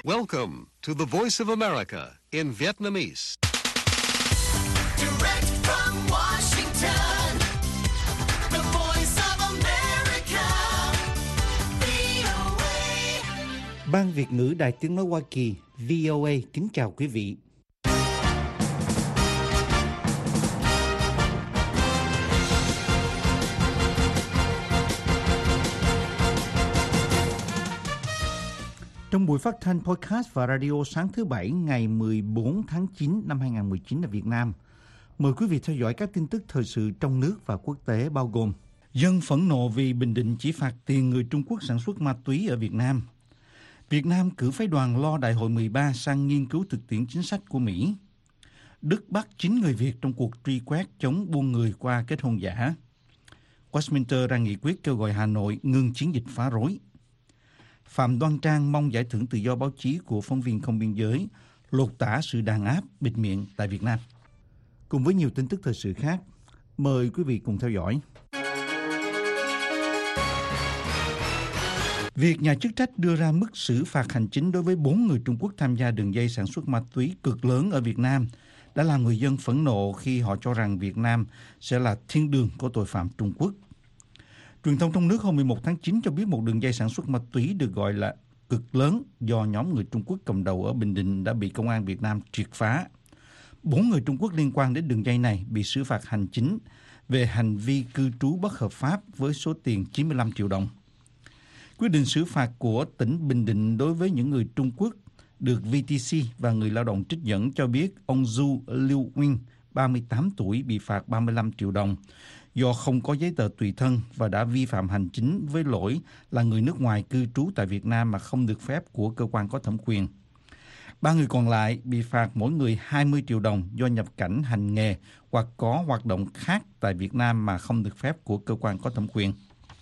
Welcome to the Voice of America in Vietnamese. Direct from Washington, the Voice of America, VOA. Ban Việt ngữ Đài Tiếng nói Hoa Kỳ, VOA kính chào quý vị. Trong buổi phát thanh podcast và radio sáng thứ Bảy ngày 14 tháng 9 năm 2019 ở Việt Nam, mời quý vị theo dõi các tin tức thời sự trong nước và quốc tế bao gồm: dân phẫn nộ vì Bình Định chỉ phạt tiền người Trung Quốc sản xuất ma túy ở Việt Nam. Việt Nam cử phái đoàn lo Đại hội 13 sang nghiên cứu thực tiễn chính sách của Mỹ. Đức bắt 9 người Việt trong cuộc truy quét chống buôn người qua kết hôn giả. Westminster ra nghị quyết kêu gọi Hà Nội ngừng chiến dịch phá rối. Phạm Đoan Trang mong giải thưởng tự do báo chí của phóng viên không biên giới, lột tả sự đàn áp, bịt miệng tại Việt Nam. Cùng với nhiều tin tức thời sự khác, mời quý vị cùng theo dõi. Việc nhà chức trách đưa ra mức xử phạt hành chính đối với 4 người Trung Quốc tham gia đường dây sản xuất ma túy cực lớn ở Việt Nam đã làm người dân phẫn nộ khi họ cho rằng Việt Nam sẽ là thiên đường của tội phạm Trung Quốc. Truyền thông trong nước hôm 11 tháng 9 cho biết một đường dây sản xuất ma túy được gọi là cực lớn do nhóm người Trung Quốc cầm đầu ở Bình Định đã bị công an Việt Nam triệt phá. 4 người Trung Quốc liên quan đến đường dây này bị xử phạt hành chính về hành vi cư trú bất hợp pháp với số tiền 95 triệu đồng. Quyết định xử phạt của tỉnh Bình Định đối với những người Trung Quốc được VTC và người lao động trích dẫn cho biết ông Du Liu Wing, 38 tuổi, bị phạt 35 triệu đồng do không có giấy tờ tùy thân và đã vi phạm hành chính với lỗi là người nước ngoài cư trú tại Việt Nam mà không được phép của cơ quan có thẩm quyền. 3 người còn lại bị phạt mỗi người 20 triệu đồng do nhập cảnh hành nghề hoặc có hoạt động khác tại Việt Nam mà không được phép của cơ quan có thẩm quyền.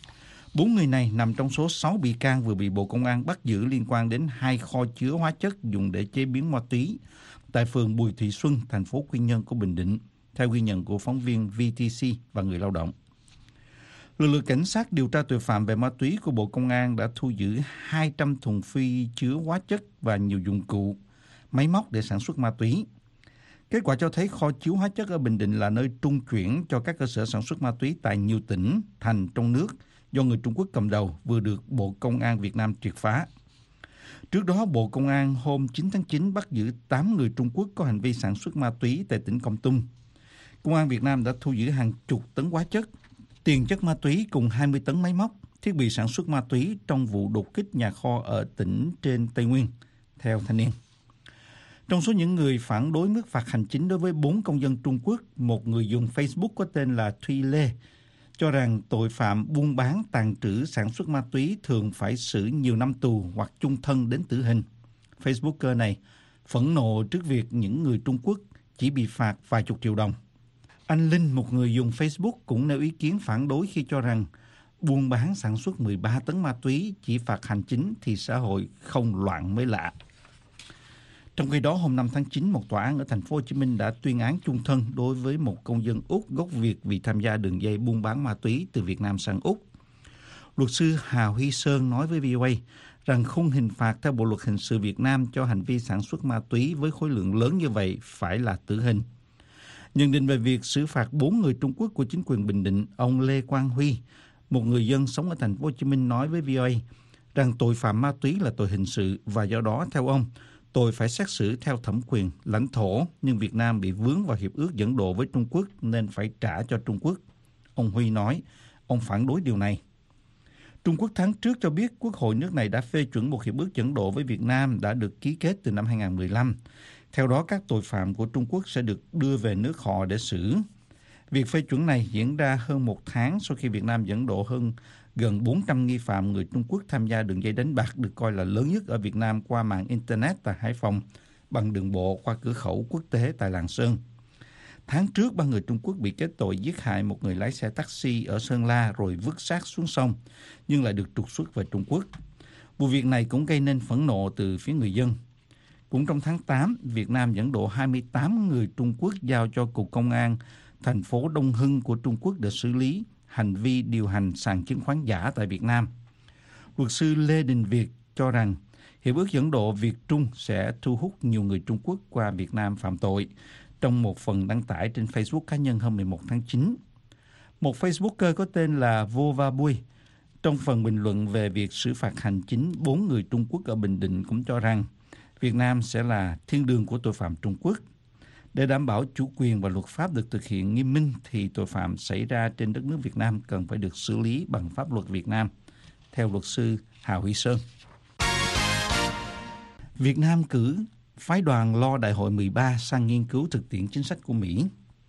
4 người này nằm trong số 6 bị can vừa bị Bộ Công an bắt giữ liên quan đến 2 kho chứa hóa chất dùng để chế biến ma túy tại phường Bùi Thị Xuân, thành phố Quy Nhơn của Bình Định, theo ghi nhận của phóng viên VTC và người lao động. Lực lượng cảnh sát điều tra tội phạm về ma túy của Bộ Công an đã thu giữ 200 thùng phi chứa hóa chất và nhiều dụng cụ, máy móc để sản xuất ma túy. Kết quả cho thấy kho chứa hóa chất ở Bình Định là nơi trung chuyển cho các cơ sở sản xuất ma túy tại nhiều tỉnh, thành trong nước do người Trung Quốc cầm đầu vừa được Bộ Công an Việt Nam triệt phá. Trước đó, Bộ Công an hôm 9 tháng 9 bắt giữ 8 người Trung Quốc có hành vi sản xuất ma túy tại tỉnh Kon Tum. Công an Việt Nam đã thu giữ hàng chục tấn hóa chất, tiền chất ma túy cùng 20 tấn máy móc, thiết bị sản xuất ma túy trong vụ đột kích nhà kho ở tỉnh trên Tây Nguyên, theo Thanh niên. Trong số những người phản đối mức phạt hành chính đối với 4 công dân Trung Quốc, một người dùng Facebook có tên là Thuy Lê cho rằng tội phạm buôn bán, tàng trữ, sản xuất ma túy thường phải xử nhiều năm tù hoặc chung thân đến tử hình. Facebooker này phẫn nộ trước việc những người Trung Quốc chỉ bị phạt vài chục triệu đồng. Anh Linh, một người dùng Facebook, cũng nêu ý kiến phản đối khi cho rằng buôn bán sản xuất 13 tấn ma túy chỉ phạt hành chính thì xã hội không loạn mới lạ. Trong khi đó, hôm 5 tháng 9, một tòa án ở thành phố Hồ Chí Minh đã tuyên án chung thân đối với một công dân Úc gốc Việt vì tham gia đường dây buôn bán ma túy từ Việt Nam sang Úc. Luật sư Hà Huy Sơn nói với VOA rằng khung hình phạt theo Bộ luật hình sự Việt Nam cho hành vi sản xuất ma túy với khối lượng lớn như vậy phải là tử hình. Nhận định về việc xử phạt 4 người Trung Quốc của chính quyền Bình Định, ông Lê Quang Huy, một người dân sống ở thành phố Hồ Chí Minh, nói với VOA rằng tội phạm ma túy là tội hình sự và do đó theo ông, tội phải xét xử theo thẩm quyền lãnh thổ, nhưng Việt Nam bị vướng vào hiệp ước dẫn độ với Trung Quốc nên phải trả cho Trung Quốc. Ông Huy nói, ông phản đối điều này. Trung Quốc tháng trước cho biết Quốc hội nước này đã phê chuẩn một hiệp ước dẫn độ với Việt Nam đã được ký kết từ năm 2015. Theo đó, các tội phạm của Trung Quốc sẽ được đưa về nước họ để xử. Việc phê chuẩn này diễn ra hơn một tháng sau khi Việt Nam dẫn độ gần 400 nghi phạm người Trung Quốc tham gia đường dây đánh bạc được coi là lớn nhất ở Việt Nam qua mạng Internet tại Hải Phòng bằng đường bộ qua cửa khẩu quốc tế tại Lạng Sơn. Tháng trước, 3 người Trung Quốc bị kết tội giết hại một người lái xe taxi ở Sơn La rồi vứt xác xuống sông, nhưng lại được trục xuất về Trung Quốc. Vụ việc này cũng gây nên phẫn nộ từ phía người dân. Cũng trong tháng 8, Việt Nam dẫn độ 28 người Trung Quốc giao cho Cục Công an thành phố Đông Hưng của Trung Quốc để xử lý hành vi điều hành sàn chứng khoán giả tại Việt Nam. Luật sư Lê Đình Việt cho rằng Hiệp ước dẫn độ Việt-Trung sẽ thu hút nhiều người Trung Quốc qua Việt Nam phạm tội, trong một phần đăng tải trên Facebook cá nhân hôm 11 tháng 9. Một Facebooker có tên là Vova Bui, trong phần bình luận về việc xử phạt hành chính 4 người Trung Quốc ở Bình Định cũng cho rằng Việt Nam sẽ là thiên đường của tội phạm Trung Quốc. Để đảm bảo chủ quyền và luật pháp được thực hiện nghiêm minh thì tội phạm xảy ra trên đất nước Việt Nam cần phải được xử lý bằng pháp luật Việt Nam, theo luật sư Hà Huy Sơn. Việt Nam cử phái đoàn lo Đại hội 13 sang nghiên cứu thực tiễn chính sách của Mỹ.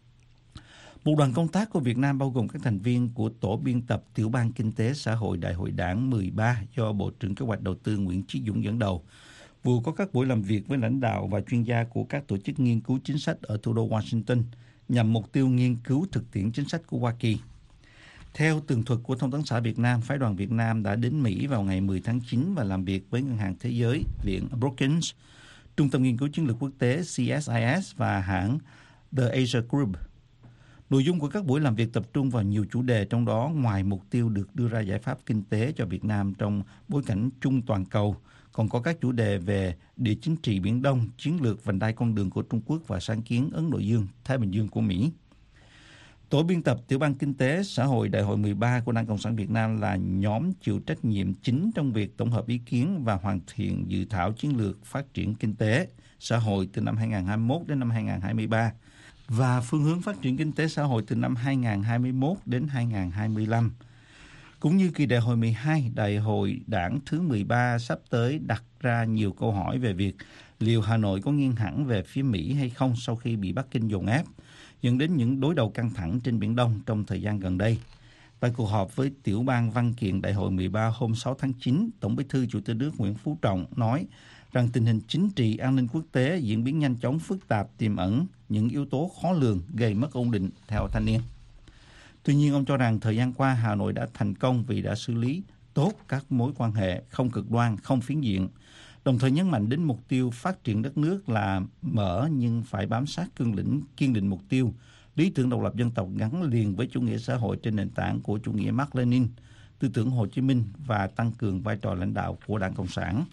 Một đoàn công tác của Việt Nam bao gồm các thành viên của Tổ biên tập Tiểu ban Kinh tế Xã hội Đại hội Đảng 13 do Bộ trưởng Kế hoạch Đầu tư Nguyễn Chí Dũng dẫn đầu, vừa có các buổi làm việc với lãnh đạo và chuyên gia của các tổ chức nghiên cứu chính sách ở thủ đô Washington nhằm mục tiêu nghiên cứu thực tiễn chính sách của Hoa Kỳ. Theo tường thuật của Thông tấn xã Việt Nam, phái đoàn Việt Nam đã đến Mỹ vào ngày 10 tháng 9 và làm việc với Ngân hàng Thế giới, Viện Brookings, Trung tâm Nghiên cứu Chiến lược Quốc tế CSIS và hãng The Asia Group. Nội dung của các buổi làm việc tập trung vào nhiều chủ đề, trong đó ngoài mục tiêu được đưa ra giải pháp kinh tế cho Việt Nam trong bối cảnh chung toàn cầu, còn có các chủ đề về địa chính trị Biển Đông, chiến lược vành đai con đường của Trung Quốc và sáng kiến Ấn Độ Dương, Thái Bình Dương của Mỹ. Tổ biên tập Tiểu ban Kinh tế Xã hội Đại hội 13 của Đảng Cộng sản Việt Nam là nhóm chịu trách nhiệm chính trong việc tổng hợp ý kiến và hoàn thiện dự thảo chiến lược phát triển kinh tế, xã hội từ năm 2021 đến năm 2023 và phương hướng phát triển kinh tế xã hội từ năm 2021 đến 2025. Cũng như kỳ đại hội 12, đại hội đảng thứ 13 sắp tới đặt ra nhiều câu hỏi về việc liệu Hà Nội có nghiêng hẳn về phía Mỹ hay không sau khi bị Bắc Kinh dồn ép, dẫn đến những đối đầu căng thẳng trên Biển Đông trong thời gian gần đây. Tại cuộc họp với Tiểu ban Văn kiện Đại hội 13 hôm 6 tháng 9, Tổng Bí thư Chủ tịch nước Nguyễn Phú Trọng nói rằng tình hình chính trị, an ninh quốc tế diễn biến nhanh chóng, phức tạp, tiềm ẩn những yếu tố khó lường gây mất ổn định, theo thanh niên. Tuy nhiên, ông cho rằng thời gian qua Hà Nội đã thành công vì đã xử lý tốt các mối quan hệ không cực đoan, không phiến diện, đồng thời nhấn mạnh đến mục tiêu phát triển đất nước là mở nhưng phải bám sát cương lĩnh, kiên định mục tiêu, lý tưởng độc lập dân tộc gắn liền với chủ nghĩa xã hội trên nền tảng của chủ nghĩa Mác Lênin, tư tưởng Hồ Chí Minh và tăng cường vai trò lãnh đạo của Đảng Cộng sản.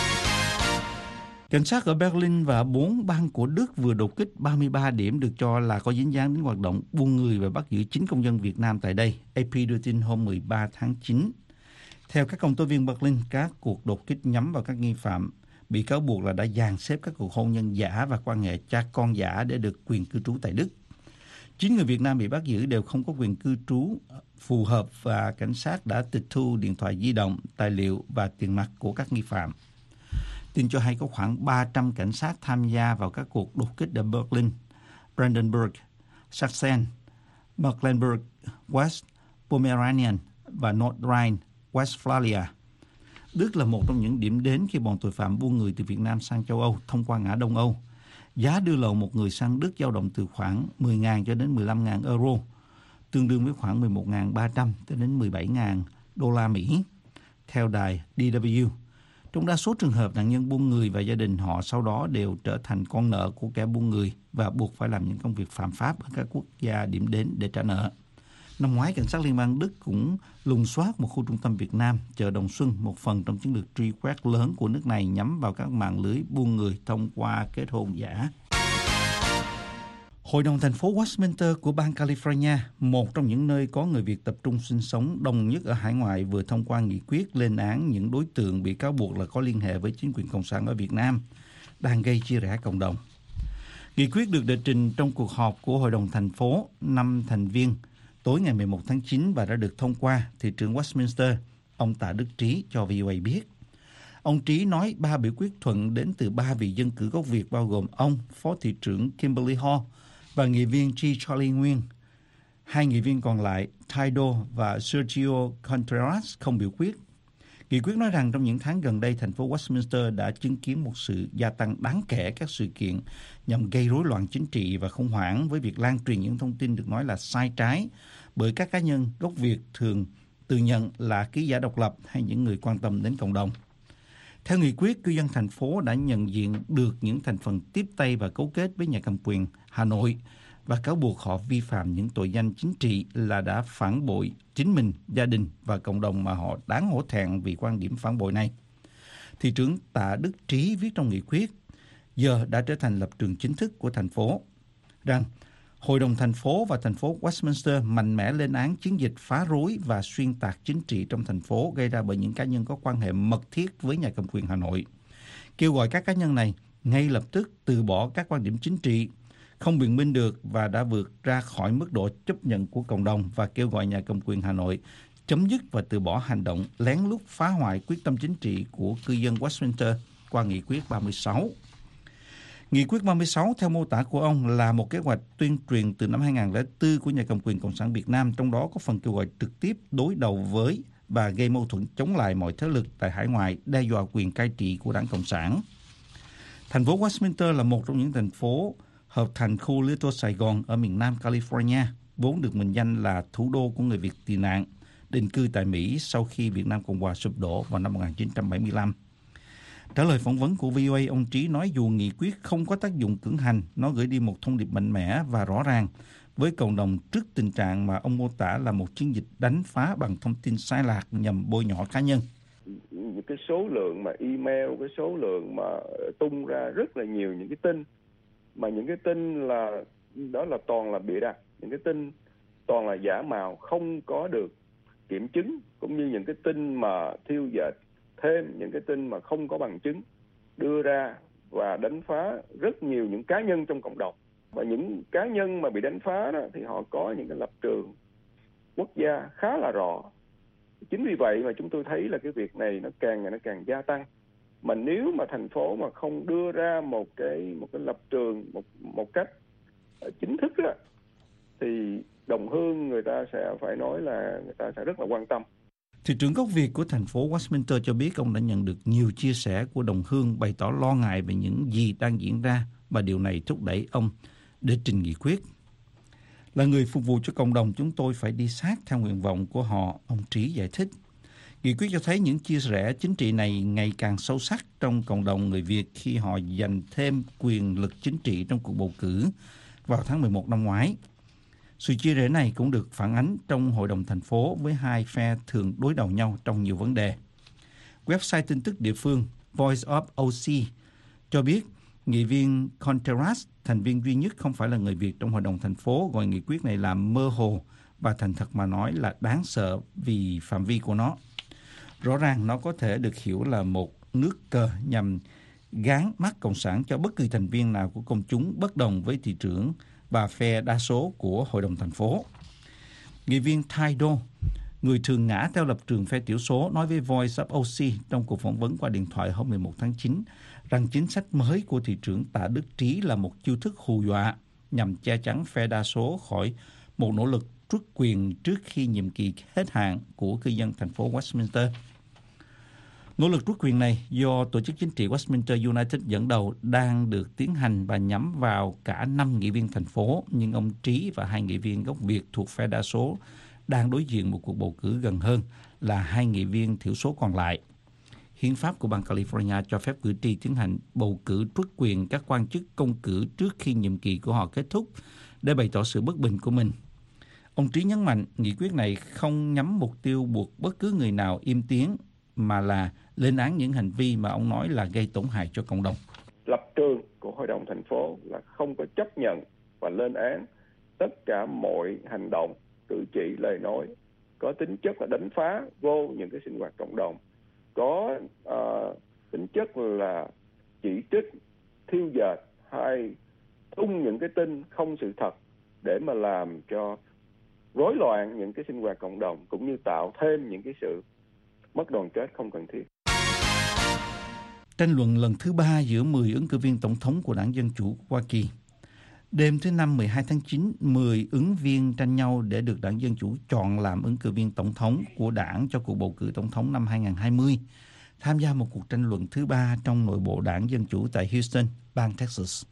Cảnh sát ở Berlin và 4 bang của Đức vừa đột kích 33 điểm được cho là có dính dáng đến hoạt động buôn người và bắt giữ 9 công dân Việt Nam tại đây, AP đưa tin hôm 13 tháng 9. Theo các công tố viên Berlin, các cuộc đột kích nhắm vào các nghi phạm bị cáo buộc là đã dàn xếp các cuộc hôn nhân giả và quan hệ cha con giả để được quyền cư trú tại Đức. 9 người Việt Nam bị bắt giữ đều không có quyền cư trú phù hợp và cảnh sát đã tịch thu điện thoại di động, tài liệu và tiền mặt của các nghi phạm. Tin cho hay có khoảng 300 cảnh sát tham gia vào các cuộc đột kích ở Berlin, Brandenburg, Sachsen, Mecklenburg, West Pomeranian và North Rhine-Westphalia. Đức là một trong những điểm đến khi bọn tội phạm buôn người từ Việt Nam sang châu Âu thông qua ngã Đông Âu. Giá đưa lậu một người sang Đức dao động từ khoảng 10.000 cho đến 15.000 euro, tương đương với khoảng 11.300 cho đến 17.000 đô la Mỹ, theo đài DW. Trong đa số trường hợp, nạn nhân buôn người và gia đình họ sau đó đều trở thành con nợ của kẻ buôn người và buộc phải làm những công việc phạm pháp ở các quốc gia điểm đến để trả nợ. Năm ngoái, cảnh sát liên bang Đức cũng lùng soát một khu trung tâm Việt Nam, chợ Đồng Xuân, một phần trong chiến lược truy quét lớn của nước này nhắm vào các mạng lưới buôn người thông qua kết hôn giả. Hội đồng thành phố Westminster của bang California, một trong những nơi có người Việt tập trung sinh sống đông nhất ở hải ngoại, vừa thông qua nghị quyết lên án những đối tượng bị cáo buộc là có liên hệ với chính quyền Cộng sản ở Việt Nam, đang gây chia rẽ cộng đồng. Nghị quyết được đệ trình trong cuộc họp của Hội đồng thành phố 5 thành viên tối ngày 11 tháng 9 và đã được thông qua, thị trưởng Westminster, ông Tạ Đức Trí cho VOA biết. Ông Trí nói 3 biểu quyết thuận đến từ 3 vị dân cử gốc Việt bao gồm ông, Phó thị trưởng Kimberly Hall và nghị viên G. Charlie Nguyên. 2 nghị viên còn lại, Taido và Sergio Contreras, không biểu quyết. Nghị quyết nói rằng trong những tháng gần đây, thành phố Westminster đã chứng kiến một sự gia tăng đáng kể các sự kiện nhằm gây rối loạn chính trị và khủng hoảng với việc lan truyền những thông tin được nói là sai trái bởi các cá nhân gốc Việt thường tự nhận là ký giả độc lập hay những người quan tâm đến cộng đồng. Theo nghị quyết, cư dân thành phố đã nhận diện được những thành phần tiếp tay và cấu kết với nhà cầm quyền Hà Nội và cáo buộc họ vi phạm những tội danh chính trị là đã phản bội chính mình, gia đình và cộng đồng mà họ đáng hổ thẹn vì quan điểm phản bội này. Thị trưởng Tạ Đức Trí viết trong nghị quyết, giờ đã trở thành lập trường chính thức của thành phố, rằng Hội đồng thành phố và thành phố Westminster mạnh mẽ lên án chiến dịch phá rối và xuyên tạc chính trị trong thành phố gây ra bởi những cá nhân có quan hệ mật thiết với nhà cầm quyền Hà Nội. Kêu gọi các cá nhân này ngay lập tức từ bỏ các quan điểm chính trị, không biện minh được và đã vượt ra khỏi mức độ chấp nhận của cộng đồng, và kêu gọi nhà cầm quyền Hà Nội chấm dứt và từ bỏ hành động lén lút phá hoại quyết tâm chính trị của cư dân Westminster qua nghị quyết 36. Nghị quyết 36 theo mô tả của ông là một kế hoạch tuyên truyền từ năm 2004 của nhà cầm quyền Cộng sản Việt Nam, trong đó có phần kêu gọi trực tiếp đối đầu với và gây mâu thuẫn chống lại mọi thế lực tại hải ngoại đe dọa quyền cai trị của Đảng Cộng sản. Thành phố Westminster là một trong những thành phố hợp thành khu Little Sài Gòn ở miền Nam California, vốn được mệnh danh là thủ đô của người Việt tị nạn định cư tại Mỹ sau khi Việt Nam Cộng hòa sụp đổ vào năm 1975. Trả lời phỏng vấn của VOA, ông Trí nói dù nghị quyết không có tác dụng cưỡng hành, nó gửi đi một thông điệp mạnh mẽ và rõ ràng với cộng đồng trước tình trạng mà ông mô tả là một chiến dịch đánh phá bằng thông tin sai lạc nhằm bôi nhọ cá nhân. Cái số lượng mà email, cái số lượng mà tung ra rất là nhiều những cái tin, mà những cái tin là đó là toàn là bịa đặt, những cái tin toàn là giả mạo, không có được kiểm chứng, cũng như những cái tin mà thiêu dệt thêm, những cái tin mà không có bằng chứng đưa ra và đánh phá rất nhiều những cá nhân trong cộng đồng. Và những cá nhân mà bị đánh phá đó thì họ có những cái lập trường quốc gia khá là rõ. Chính vì vậy mà chúng tôi thấy là cái việc này nó càng ngày nó càng gia tăng. Mà nếu mà thành phố mà không đưa ra một cái lập trường một cách chính thức đó, thì đồng hương người ta sẽ phải nói là người ta sẽ rất là quan tâm. Thị trưởng gốc Việt của thành phố Westminster cho biết ông đã nhận được nhiều chia sẻ của đồng hương bày tỏ lo ngại về những gì đang diễn ra, và điều này thúc đẩy ông để trình nghị quyết. Là người phục vụ cho cộng đồng, chúng tôi phải đi sát theo nguyện vọng của họ, ông Trí giải thích. Nghị quyết cho thấy những chia rẽ chính trị này ngày càng sâu sắc trong cộng đồng người Việt khi họ giành thêm quyền lực chính trị trong cuộc bầu cử vào tháng 11 năm ngoái. Sự chia rẽ này cũng được phản ánh trong Hội đồng thành phố với hai phe thường đối đầu nhau trong nhiều vấn đề. Website tin tức địa phương Voice of OC cho biết nghị viên Contreras, thành viên duy nhất không phải là người Việt trong Hội đồng thành phố, gọi nghị quyết này là mơ hồ và thành thật mà nói là đáng sợ vì phạm vi của nó. Rõ ràng nó có thể được hiểu là một nước cờ nhằm gán mắt cộng sản cho bất kỳ thành viên nào của công chúng bất đồng với thị trưởng và phe đa số của Hội đồng thành phố. Nghị viên Ty Do, người thường ngã theo lập trường phe thiểu số, nói với Voice of OC trong cuộc phỏng vấn qua điện thoại hôm 11 tháng 9 rằng chính sách mới của thị trưởng Tạ Đức Trí là một chiêu thức hù dọa nhằm che chắn phe đa số khỏi một nỗ lực truất quyền trước khi nhiệm kỳ hết hạn của cư dân thành phố Westminster. Nỗ lực truất quyền này do tổ chức chính trị Westminster United dẫn đầu đang được tiến hành và nhắm vào cả 5 nghị viên thành phố, nhưng ông Trí và 2 nghị viên gốc Việt thuộc phe đa số đang đối diện một cuộc bầu cử gần hơn là 2 nghị viên thiểu số còn lại. Hiến pháp của bang California cho phép cử tri tiến hành bầu cử truất quyền các quan chức công cử trước khi nhiệm kỳ của họ kết thúc để bày tỏ sự bất bình của mình. Ông Trí nhấn mạnh nghị quyết này không nhắm mục tiêu buộc bất cứ người nào im tiếng, mà là lên án những hành vi mà ông nói là gây tổn hại cho cộng đồng. Lập trường của Hội đồng thành phố là không có chấp nhận và lên án tất cả mọi hành động, cử chỉ, lời nói có tính chất là đánh phá vô những cái sinh hoạt cộng đồng, có tính chất là chỉ trích, thiêu dệt hay tung những cái tin không sự thật để mà làm cho rối loạn những cái sinh hoạt cộng đồng, cũng như tạo thêm những cái sự mất đoàn kết không cần thiết. Tranh luận lần thứ 3 giữa 10 ứng cử viên tổng thống của Đảng Dân Chủ Hoa Kỳ. Đêm thứ Năm 12 tháng 9, 10 ứng viên tranh nhau để được Đảng Dân Chủ chọn làm ứng cử viên tổng thống của đảng cho cuộc bầu cử tổng thống năm 2020, tham gia một cuộc tranh luận thứ 3 trong nội bộ Đảng Dân Chủ tại Houston, bang Texas.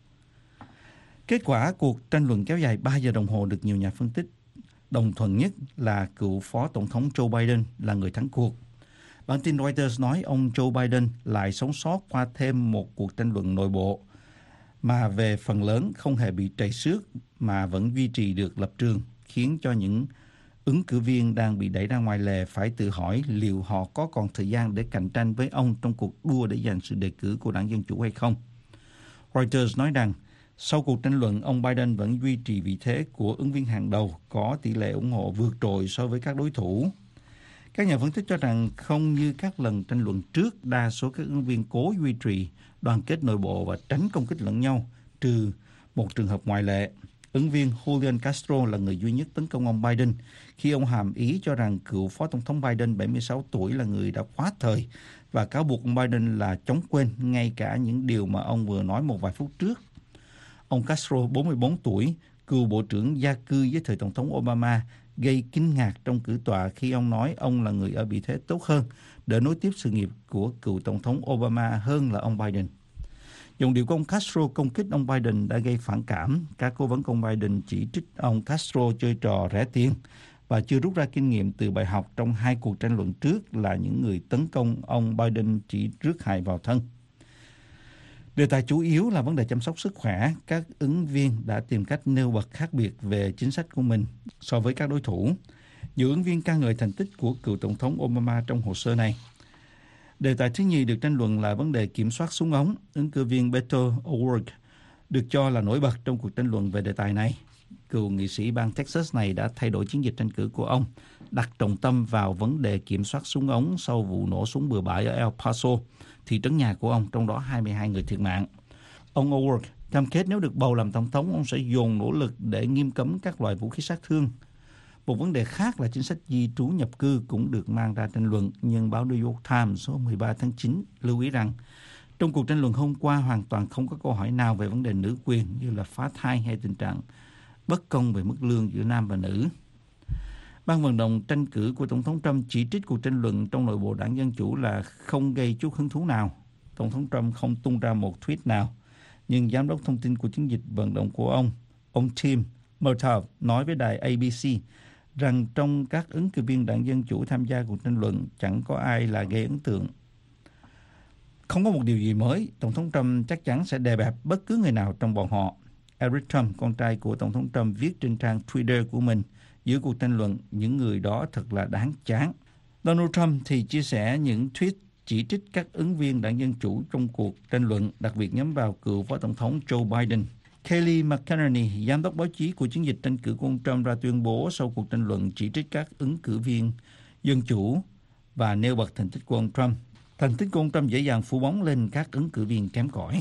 Kết quả cuộc tranh luận kéo dài 3 giờ đồng hồ được nhiều nhà phân tích đồng thuận nhất là cựu Phó Tổng thống Joe Biden là người thắng cuộc. Bản tin Reuters nói ông Joe Biden lại sống sót qua thêm một cuộc tranh luận nội bộ mà về phần lớn không hề bị trầy xước mà vẫn duy trì được lập trường, khiến cho những Ứng cử viên đang bị đẩy ra ngoài lề phải tự hỏi liệu họ có còn thời gian để cạnh tranh với ông trong cuộc đua để giành sự đề cử của đảng Dân Chủ hay không. Reuters nói rằng, sau cuộc tranh luận, ông Biden vẫn duy trì vị thế của ứng viên hàng đầu, có tỷ lệ ủng hộ vượt trội so với các đối thủ. Các nhà phân tích cho rằng không như các lần tranh luận trước, đa số các ứng viên cố duy trì đoàn kết nội bộ và tránh công kích lẫn nhau, trừ một trường hợp ngoại lệ. Ứng viên Julian Castro là người duy nhất tấn công ông Biden khi ông hàm ý cho rằng cựu Phó Tổng thống Biden 76 tuổi là người đã quá thời và cáo buộc ông Biden là chống quên ngay cả những điều mà ông vừa nói một vài phút trước. Ông Castro, 44 tuổi, cựu Bộ trưởng Gia cư dưới thời Tổng thống Obama, gây kinh ngạc trong cử tọa khi ông nói ông là người ở vị thế tốt hơn để nối tiếp sự nghiệp của cựu Tổng thống Obama hơn là ông Biden. Dòng điệu của ông Castro công kích ông Biden đã gây phản cảm. Các cố vấn của ông Biden chỉ trích ông Castro chơi trò rẻ tiền và chưa rút ra kinh nghiệm từ bài học trong hai cuộc tranh luận trước là những người tấn công ông Biden chỉ rước hại vào thân. Đề tài chủ yếu là vấn đề chăm sóc sức khỏe. Các ứng viên đã tìm cách nêu bật khác biệt về chính sách của mình so với các đối thủ. Nhiều ứng viên ca ngợi thành tích của cựu Tổng thống Obama trong hồ sơ này. Đề tài thứ nhì được tranh luận là vấn đề kiểm soát súng ống. Ứng cử viên Beto O'Rourke được cho là nổi bật trong cuộc tranh luận về đề tài này. Cựu nghị sĩ bang Texas này đã thay đổi chiến dịch tranh cử của ông, đặt trọng tâm vào vấn đề kiểm soát súng ống sau vụ nổ súng bừa bãi ở El Paso, thị trấn nhà của ông, trong đó 22 người thiệt mạng. Ông O'Rourke cam kết nếu được bầu làm tổng thống, ông sẽ dồn nỗ lực để nghiêm cấm các loại vũ khí sát thương. Một vấn đề khác là chính sách di trú nhập cư cũng được mang ra tranh luận, nhưng báo New York Times hôm 13 tháng 9 lưu ý rằng trong cuộc tranh luận hôm qua hoàn toàn không có câu hỏi nào về vấn đề nữ quyền như là phá thai hay tình trạng bất công về mức lương giữa nam và nữ. Ban vận động tranh cử của Tổng thống Trump chỉ trích cuộc tranh luận trong nội bộ đảng Dân Chủ là không gây chút hứng thú nào. Tổng thống Trump không tung ra một tweet nào, nhưng giám đốc thông tin của chiến dịch vận động của ông Tim Murtaugh nói với đài ABC rằng trong các ứng cử viên đảng Dân Chủ tham gia cuộc tranh luận chẳng có ai là gây ấn tượng. Không có một điều gì mới, Tổng thống Trump chắc chắn sẽ đè bẹp bất cứ người nào trong bọn họ. Eric Trump, con trai của Tổng thống Trump, viết trên trang Twitter của mình giữa cuộc tranh luận, những người đó thật là đáng chán. Donald Trump thì chia sẻ những tweet chỉ trích các ứng viên đảng Dân Chủ trong cuộc tranh luận, đặc biệt nhắm vào cựu Phó Tổng thống Joe Biden. Kayleigh McEnany, giám đốc báo chí của chiến dịch tranh cử của ông Trump, ra tuyên bố sau cuộc tranh luận chỉ trích các ứng cử viên Dân Chủ và nêu bật thành tích của ông Trump. Thành tích của ông Trump dễ dàng phủ bóng lên các ứng cử viên kém cỏi.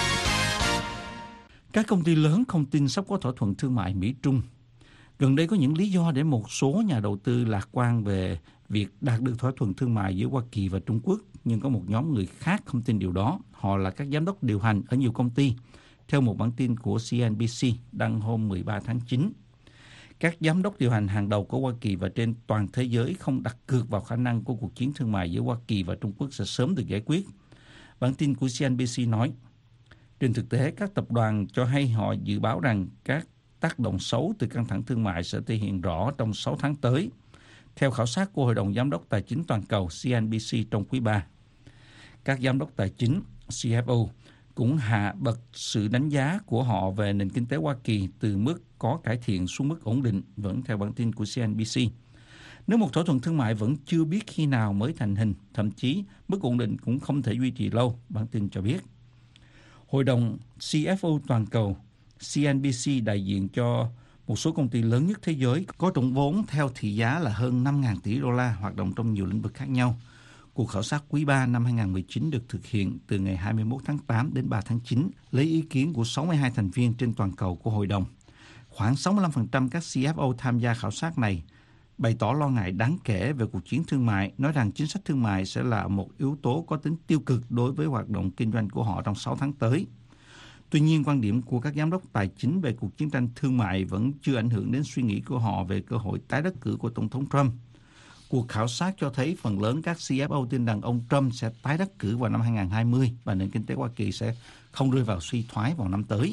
Các công ty lớn không tin sắp có thỏa thuận thương mại Mỹ-Trung. Gần đây có những lý do để một số nhà đầu tư lạc quan về việc đạt được thỏa thuận thương mại giữa Hoa Kỳ và Trung Quốc, nhưng có một nhóm người khác không tin điều đó. Họ là các giám đốc điều hành ở nhiều công ty, theo một bản tin của CNBC đăng hôm 13 tháng 9. Các giám đốc điều hành hàng đầu của Hoa Kỳ và trên toàn thế giới không đặt cược vào khả năng của cuộc chiến thương mại giữa Hoa Kỳ và Trung Quốc sẽ sớm được giải quyết. Bản tin của CNBC nói, trên thực tế, các tập đoàn cho hay họ dự báo rằng các tác động xấu từ căng thẳng thương mại sẽ thể hiện rõ trong 6 tháng tới, theo khảo sát của Hội đồng Giám đốc Tài chính Toàn cầu CNBC trong quý 3. Các giám đốc tài chính CFO cũng hạ bậc sự đánh giá của họ về nền kinh tế Hoa Kỳ từ mức có cải thiện xuống mức ổn định, vẫn theo bản tin của CNBC. Nếu một thỏa thuận thương mại vẫn chưa biết khi nào mới thành hình, thậm chí mức ổn định cũng không thể duy trì lâu, bản tin cho biết. Hội đồng CFO Toàn cầu CNBC đại diện cho một số công ty lớn nhất thế giới có tổng vốn theo thị giá là hơn 5.000 tỷ đô la, hoạt động trong nhiều lĩnh vực khác nhau. Cuộc khảo sát quý 3 năm 2019 được thực hiện từ ngày 21 tháng 8 đến 3 tháng 9, lấy ý kiến của 62 thành viên trên toàn cầu của hội đồng. Khoảng 65% các CFO tham gia khảo sát này bày tỏ lo ngại đáng kể về cuộc chiến thương mại, nói rằng chính sách thương mại sẽ là một yếu tố có tính tiêu cực đối với hoạt động kinh doanh của họ trong 6 tháng tới. Tuy nhiên, quan điểm của các giám đốc tài chính về cuộc chiến tranh thương mại vẫn chưa ảnh hưởng đến suy nghĩ của họ về cơ hội tái đắc cử của Tổng thống Trump. Cuộc khảo sát cho thấy phần lớn các CFO tin rằng ông Trump sẽ tái đắc cử vào năm 2020 và nền kinh tế Hoa Kỳ sẽ không rơi vào suy thoái vào năm tới.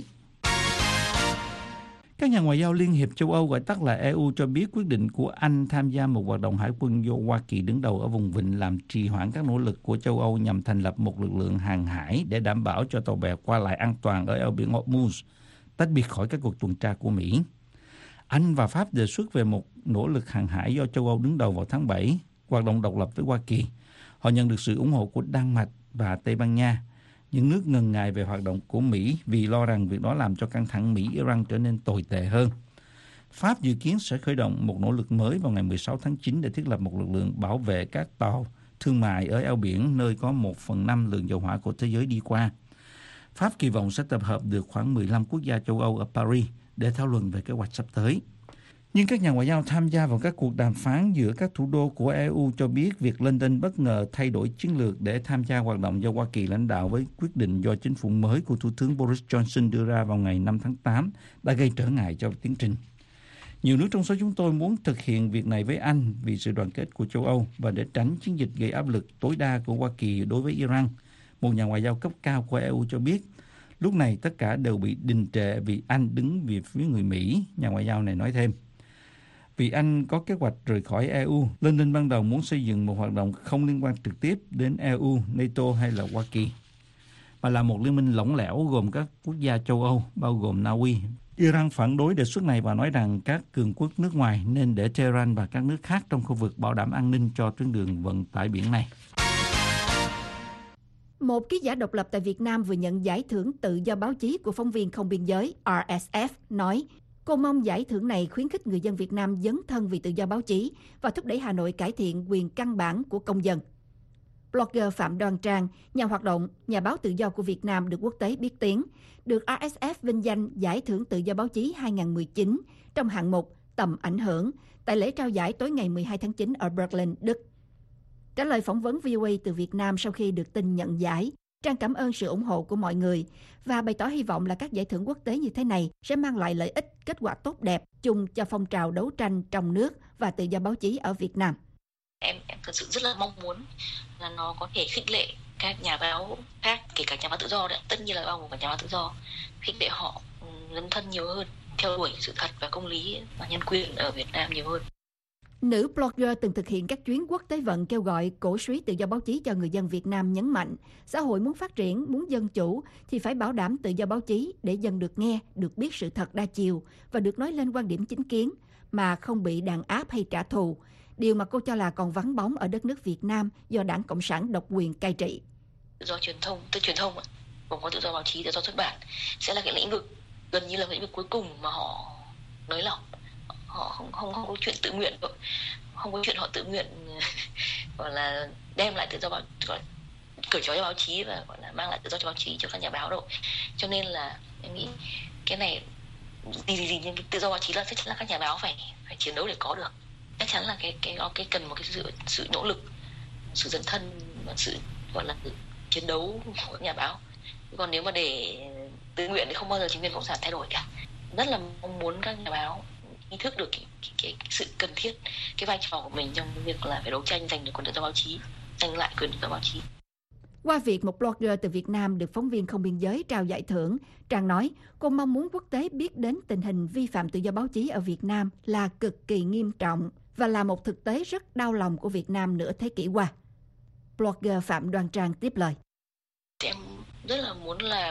Các nhà ngoại giao Liên hiệp châu Âu, gọi tắt là EU, cho biết quyết định của Anh tham gia một hoạt động hải quân do Hoa Kỳ đứng đầu ở vùng vịnh làm trì hoãn các nỗ lực của châu Âu nhằm thành lập một lực lượng hàng hải để đảm bảo cho tàu bè qua lại an toàn ở eo biển Hormuz, tách biệt khỏi các cuộc tuần tra của Mỹ. Anh và Pháp đề xuất về một nỗ lực hàng hải do châu Âu đứng đầu vào tháng 7, hoạt động độc lập với Hoa Kỳ. Họ nhận được sự ủng hộ của Đan Mạch và Tây Ban Nha. Những nước ngần ngại về hoạt động của Mỹ vì lo rằng việc đó làm cho căng thẳng Mỹ-Iran trở nên tồi tệ hơn. Pháp dự kiến sẽ khởi động một nỗ lực mới vào ngày 16 tháng 9 để thiết lập một lực lượng bảo vệ các tàu thương mại ở eo biển nơi có 1/5 lượng dầu hỏa của thế giới đi qua. Pháp kỳ vọng sẽ tập hợp được khoảng 15 quốc gia châu Âu ở Paris để thảo luận về kế hoạch sắp tới. Nhưng các nhà ngoại giao tham gia vào các cuộc đàm phán giữa các thủ đô của EU cho biết việc London bất ngờ thay đổi chiến lược để tham gia hoạt động do Hoa Kỳ lãnh đạo với quyết định do chính phủ mới của Thủ tướng Boris Johnson đưa ra vào ngày 5 tháng 8 đã gây trở ngại cho tiến trình. Nhiều nước trong số chúng tôi muốn thực hiện việc này với Anh vì sự đoàn kết của châu Âu và để tránh chiến dịch gây áp lực tối đa của Hoa Kỳ đối với Iran. Một nhà ngoại giao cấp cao của EU cho biết, lúc này tất cả đều bị đình trệ vì Anh đứng về phía người Mỹ, nhà ngoại giao này nói thêm. Vì Anh có kế hoạch rời khỏi EU, London ban đầu muốn xây dựng một hoạt động không liên quan trực tiếp đến EU, NATO hay là Hoa Kỳ, mà là một liên minh lỏng lẻo gồm các quốc gia châu Âu, bao gồm Na Uy. Iran phản đối đề xuất này và nói rằng các cường quốc nước ngoài nên để Tehran và các nước khác trong khu vực bảo đảm an ninh cho tuyến đường vận tải biển này. Một ký giả độc lập tại Việt Nam vừa nhận giải thưởng tự do báo chí của phóng viên không biên giới RSF nói, cô mong giải thưởng này khuyến khích người dân Việt Nam dấn thân vì tự do báo chí và thúc đẩy Hà Nội cải thiện quyền căn bản của công dân. Blogger Phạm Đoan Trang, nhà hoạt động, nhà báo tự do của Việt Nam được quốc tế biết tiếng, được RSF vinh danh Giải thưởng Tự do báo chí 2019 trong hạng mục Tầm ảnh hưởng tại lễ trao giải tối ngày 12 tháng 9 ở Berlin, Đức. Trả lời phỏng vấn VOA từ Việt Nam sau khi được tin nhận giải, Trang cảm ơn sự ủng hộ của mọi người và bày tỏ hy vọng là các giải thưởng quốc tế như thế này sẽ mang lại lợi ích, kết quả tốt đẹp chung cho phong trào đấu tranh trong nước và tự do báo chí ở Việt Nam. Em thật sự rất là mong muốn là nó có thể khích lệ các nhà báo khác, kể cả nhà báo tự do đấy, tất nhiên là bao gồm cả nhà báo tự do, khích lệ họ dấn thân nhiều hơn, theo đuổi sự thật và công lý và nhân quyền ở Việt Nam nhiều hơn. Nữ blogger từng thực hiện các chuyến quốc tế vận kêu gọi cổ suý tự do báo chí cho người dân Việt Nam nhấn mạnh, xã hội muốn phát triển, muốn dân chủ thì phải bảo đảm tự do báo chí để dân được nghe, được biết sự thật đa chiều và được nói lên quan điểm chính kiến mà không bị đàn áp hay trả thù. Điều mà cô cho là còn vắng bóng ở đất nước Việt Nam do Đảng Cộng sản độc quyền cai trị. Tự do truyền thông, gồm có tự do báo chí, tự do xuất bản sẽ là cái lĩnh vực gần như là lĩnh vực cuối cùng mà họ nới lỏng. Họ không có chuyện tự nguyện, không có chuyện họ tự nguyện gọi là đem lại tự do báo, cởi trói cho báo chí và gọi là mang lại tự do cho báo chí cho các nhà báo đâu. Cho nên là em nghĩ cái này gì nhưng tự do báo chí là chắc chắn là các nhà báo phải chiến đấu để có được. Chắc chắn là cái cần một cái sự nỗ lực, sự dấn thân và sự gọi là chiến đấu của các nhà báo. Còn nếu mà để tự nguyện thì không bao giờ chính quyền cộng sản thay đổi cả. Rất là mong muốn các nhà báo ý thức được cái sự cần thiết, cái vai trò của mình trong việc là phải đấu tranh giành được quyền tự do báo chí, giành lại quyền tự do báo chí. Qua việc một blogger từ Việt Nam được phóng viên không biên giới trao giải thưởng, Trang nói cô mong muốn quốc tế biết đến tình hình vi phạm tự do báo chí ở Việt Nam là cực kỳ nghiêm trọng và là một thực tế rất đau lòng của Việt Nam nửa thế kỷ qua. Blogger Phạm Đoan Trang tiếp lời. Em rất là muốn là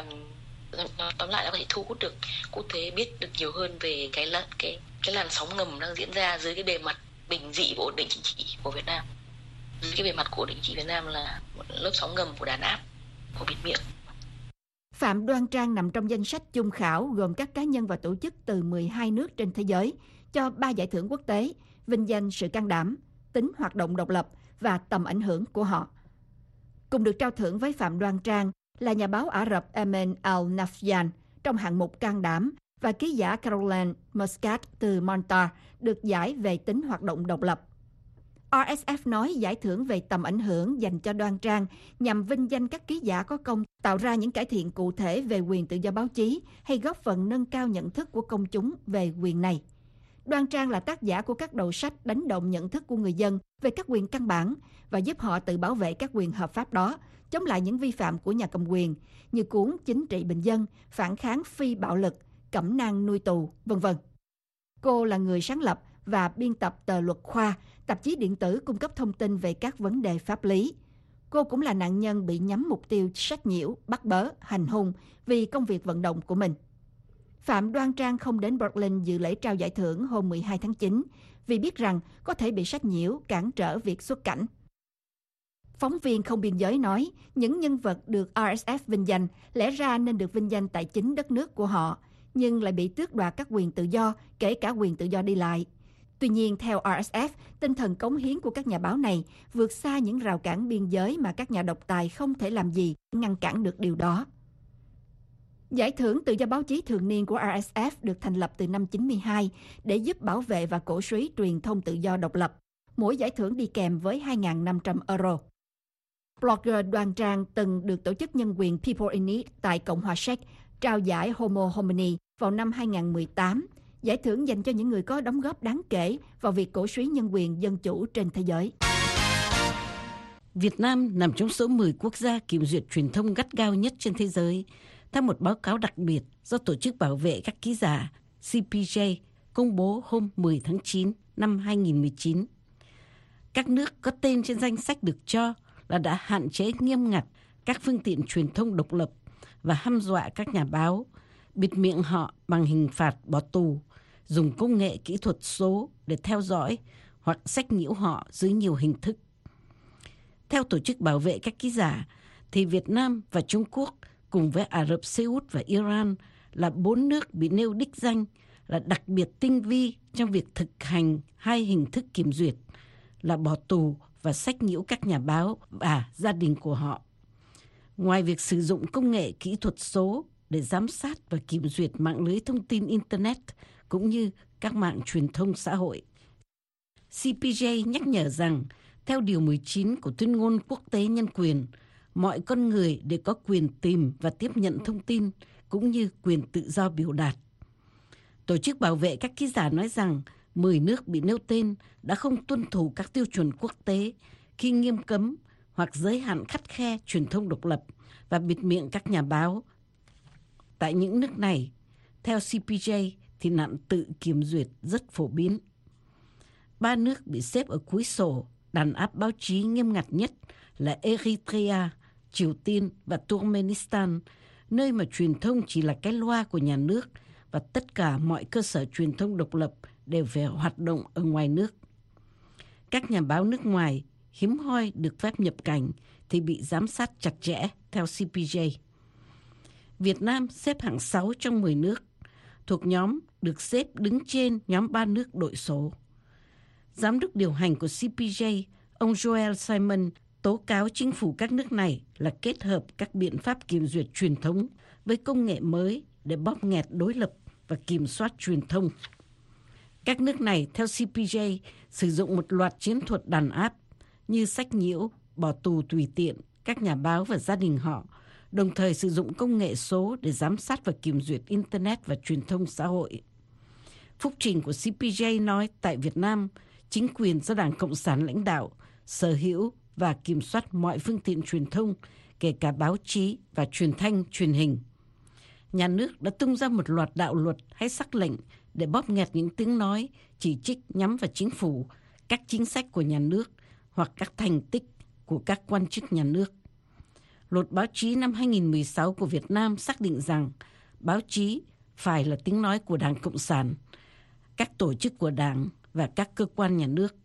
tóm lại là có thể thu hút được quốc tế biết được nhiều hơn về cái làn sóng ngầm đang diễn ra dưới cái bề mặt bình dị và ổn định chính trị của Việt Nam. Dưới cái bề mặt của ổn định chính trị Việt Nam là một lớp sóng ngầm của đàn áp, của bịt miệng. Phạm Đoan Trang nằm trong danh sách chung khảo gồm các cá nhân và tổ chức từ 12 nước trên thế giới cho 3 giải thưởng quốc tế, vinh danh sự can đảm, tính hoạt động độc lập và tầm ảnh hưởng của họ. Cùng được trao thưởng với Phạm Đoan Trang là nhà báo Ả Rập Ayman Al-Nafyan trong hạng mục can đảm và ký giả Caroline Muscat từ Montar được giải về tính hoạt động độc lập. RSF nói giải thưởng về tầm ảnh hưởng dành cho Đoan Trang nhằm vinh danh các ký giả có công tạo ra những cải thiện cụ thể về quyền tự do báo chí hay góp phần nâng cao nhận thức của công chúng về quyền này. Đoan Trang là tác giả của các đầu sách đánh động nhận thức của người dân về các quyền căn bản và giúp họ tự bảo vệ các quyền hợp pháp đó, chống lại những vi phạm của nhà cầm quyền như cuốn Chính trị bình dân, Phản kháng phi bạo lực, Cẩm nang nuôi tù, v.v. Cô là người sáng lập và biên tập tờ Luật Khoa, tạp chí điện tử cung cấp thông tin về các vấn đề pháp lý. Cô cũng là nạn nhân bị nhắm mục tiêu sách nhiễu, bắt bớ, hành hung vì công việc vận động của mình. Phạm Đoan Trang không đến Berlin dự lễ trao giải thưởng hôm 12 tháng 9 vì biết rằng có thể bị sách nhiễu cản trở việc xuất cảnh. Phóng viên Không Biên Giới nói, những nhân vật được RSF vinh danh lẽ ra nên được vinh danh tại chính đất nước của họ, nhưng lại bị tước đoạt các quyền tự do, kể cả quyền tự do đi lại. Tuy nhiên, theo RSF, tinh thần cống hiến của các nhà báo này vượt xa những rào cản biên giới mà các nhà độc tài không thể làm gì ngăn cản được điều đó. Giải thưởng tự do báo chí thường niên của RSF được thành lập từ năm 92 để giúp bảo vệ và cổ suý truyền thông tự do độc lập. Mỗi giải thưởng đi kèm với 2.500 euro. Blogger Đoan Trang từng được Tổ chức Nhân quyền People in Need tại Cộng hòa Séc trao giải Homo Homini vào năm 2018, giải thưởng dành cho những người có đóng góp đáng kể vào việc cổ suý nhân quyền dân chủ trên thế giới. Việt Nam nằm trong số 10 quốc gia kiểm duyệt truyền thông gắt gao nhất trên thế giới, theo một báo cáo đặc biệt do Tổ chức Bảo vệ các ký giả CPJ công bố hôm 10 tháng 9 năm 2019. Các nước có tên trên danh sách được cho là đã hạn chế nghiêm ngặt các phương tiện truyền thông độc lập và hăm dọa các nhà báo, bịt miệng họ bằng hình phạt bỏ tù, dùng công nghệ kỹ thuật số để theo dõi hoặc sách nhiễu họ dưới nhiều hình thức. Theo Tổ chức Bảo vệ các ký giả, thì Việt Nam và Trung Quốc cùng với Ả Rập Xê Út và Iran là 4 nước bị nêu đích danh là đặc biệt tinh vi trong việc thực hành hai hình thức kiểm duyệt là bỏ tù và sách nhiễu các nhà báo và gia đình của họ. Ngoài việc sử dụng công nghệ kỹ thuật số để giám sát và kiểm duyệt mạng lưới thông tin Internet cũng như các mạng truyền thông xã hội, CPJ nhắc nhở rằng theo Điều 19 của Tuyên ngôn Quốc tế Nhân quyền, mọi con người đều có quyền tìm và tiếp nhận thông tin cũng như quyền tự do biểu đạt. Tổ chức Bảo vệ các ký giả nói rằng 10 nước bị nêu tên đã không tuân thủ các tiêu chuẩn quốc tế khi nghiêm cấm hoặc giới hạn khắt khe truyền thông độc lập và bịt miệng các nhà báo. Tại những nước này, theo CPJ thì nạn tự kiểm duyệt rất phổ biến. 3 nước bị xếp ở cuối sổ đàn áp báo chí nghiêm ngặt nhất là Eritrea, Triều Tiên và Turkmenistan, nơi mà truyền thông chỉ là cái loa của nhà nước và tất cả mọi cơ sở truyền thông độc lập đều phải hoạt động ở ngoài nước. Các nhà báo nước ngoài hiếm hoi được phép nhập cảnh thì bị giám sát chặt chẽ theo CPJ. Việt Nam xếp hạng 6 trong 10 nước, thuộc nhóm được xếp đứng trên nhóm 3 nước đội số. Giám đốc điều hành của CPJ, ông Joel Simon, tố cáo chính phủ các nước này là kết hợp các biện pháp kiểm duyệt truyền thống với công nghệ mới để bóp nghẹt đối lập và kiểm soát truyền thông. Các nước này, theo CPJ, sử dụng một loạt chiến thuật đàn áp như sách nhiễu, bỏ tù tùy tiện các nhà báo và gia đình họ, đồng thời sử dụng công nghệ số để giám sát và kiểm duyệt Internet và truyền thông xã hội. Phúc trình của CPJ nói tại Việt Nam, chính quyền do Đảng Cộng sản lãnh đạo, sở hữu và kiểm soát mọi phương tiện truyền thông, kể cả báo chí và truyền thanh, truyền hình. Nhà nước đã tung ra một loạt đạo luật hay sắc lệnh để bóp nghẹt những tiếng nói, chỉ trích nhắm vào chính phủ, các chính sách của nhà nước hoặc các thành tích của các quan chức nhà nước. Luật báo chí năm 2016 của Việt Nam xác định rằng báo chí phải là tiếng nói của Đảng Cộng sản, các tổ chức của Đảng và các cơ quan nhà nước.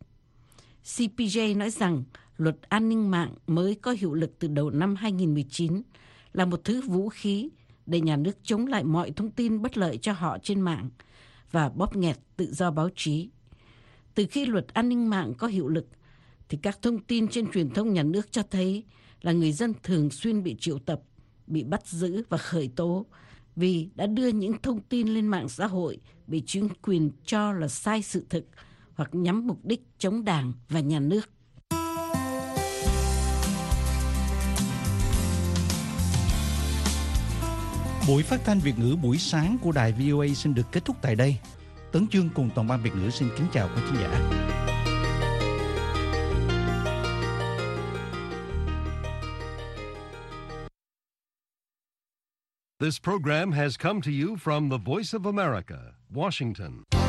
CPJ nói rằng luật an ninh mạng mới có hiệu lực từ đầu năm 2019 là một thứ vũ khí để nhà nước chống lại mọi thông tin bất lợi cho họ trên mạng và bóp nghẹt tự do báo chí. Từ khi luật an ninh mạng có hiệu lực, thì các thông tin trên truyền thông nhà nước cho thấy là người dân thường xuyên bị triệu tập, bị bắt giữ và khởi tố vì đã đưa những thông tin lên mạng xã hội bị chính quyền cho là sai sự thực hoặc nhắm mục đích chống Đảng và nhà nước. Buổi phát thanh Việt ngữ buổi sáng của đài VOA xin được kết thúc tại đây. Tấn Chương cùng toàn ban Việt ngữ xin kính chào các khán giả. This program has come to you from the Voice of America, Washington.